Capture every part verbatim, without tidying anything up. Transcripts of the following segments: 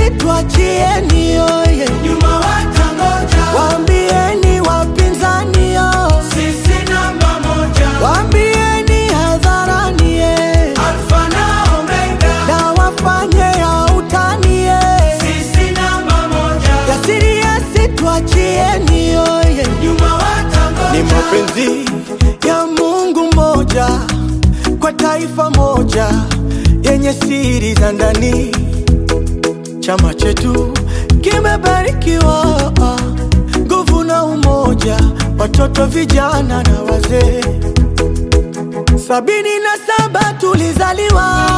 situachieni yoye, nyuma watangoja. waambieni wapinzani yo, Sisi namba moja, waambieni hadharani ye, Alfa na Omega. na wafanye ya utani ye, Sisi namba moja, jasiri ya situachieni yoye, nyuma watangoja. ni mapenzi ya Mungu moja kwa taifa moja yenye siri za ndani. Chama chetu kimebarikiwa nguvu na umoja, watoto, vijana na wazee. Sabini na saba tulizaliwa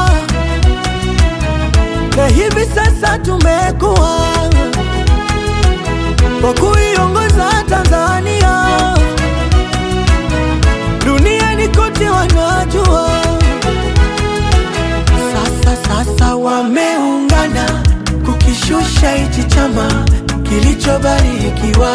na hivi sasa tumekuwa kwa kuiongoza Tanzania. Duniani kote wanajua sasa, sasa wameungana kukishusha hichi chama kilichobarikiwa.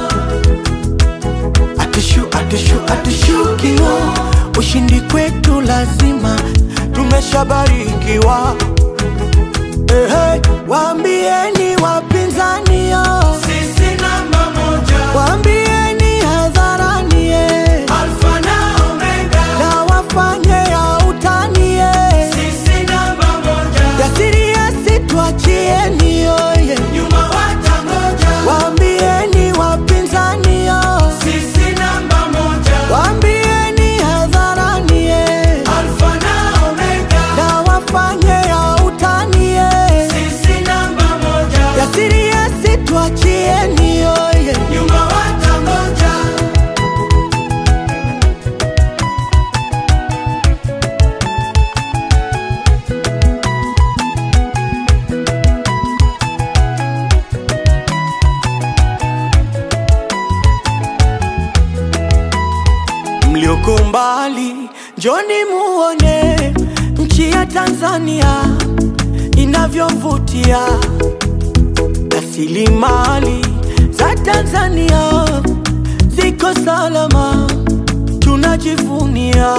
Atushu, atushu, atushukiwa, ushindi kwetu lazima, tumeshabarikiwa. Hey, hey, waambieni wapinzani yo, Sisi namba moja, waambieni hadharani ye, Alfa na Omega. na wafanye ya utani ye, Sisi namba moja, jasiri ya situachieni yoye, nyuma watangoja. waambieni wapinzani yo, Sisi namba moja, waambieni hadharani ye, Alfa na Omega. na wafanye ya utani ye, Sisi namba moja, jasiri ya situachieni yoye, nyuma watangoja. mlioko mbali njoni muone nchi ya Tanzania inavyovutia. Rasilimali za Tanzania ziko salama, tunajivunia.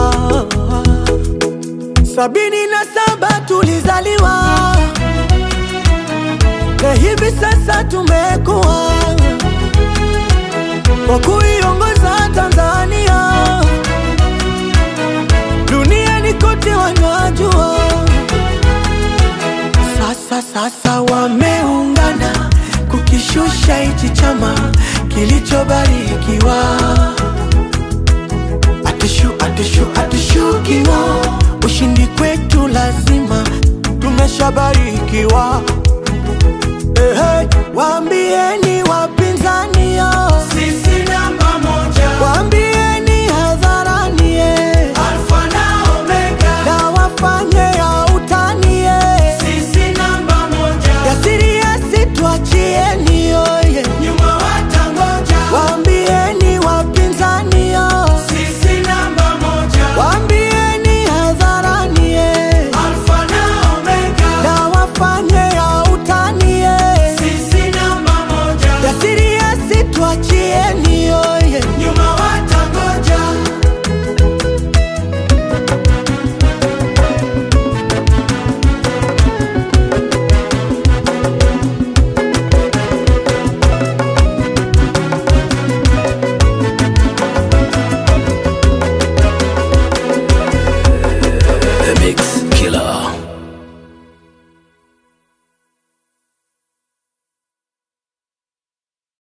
Sabini na saba tulizaliwa na hivi sasa tumekuwa kwa kuiongoza Tanzania. Duniani kote wanajua sasa, sasa wameungana kukishusha hichi chama kilichobarikiwa. Atushu, atushu, atushukiwa, ushindi kwetu lazima, tumeshabarikiwa.